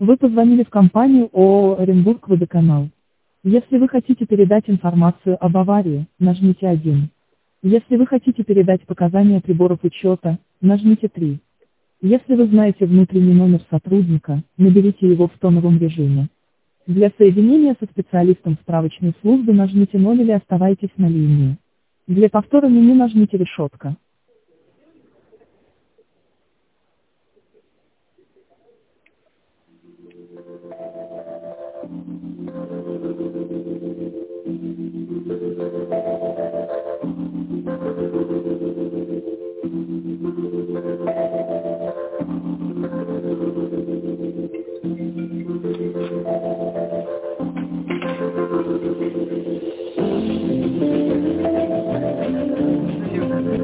Вы позвонили в компанию ООО «Оренбург Водоканал». Если вы хотите передать информацию об аварии, нажмите 1. Если вы хотите передать показания приборов учета, нажмите 3. Если вы знаете внутренний номер сотрудника, наберите его в тоновом режиме. Для соединения со специалистом справочной службы нажмите 0 или оставайтесь на линии. Для повтора меню нажмите решетка.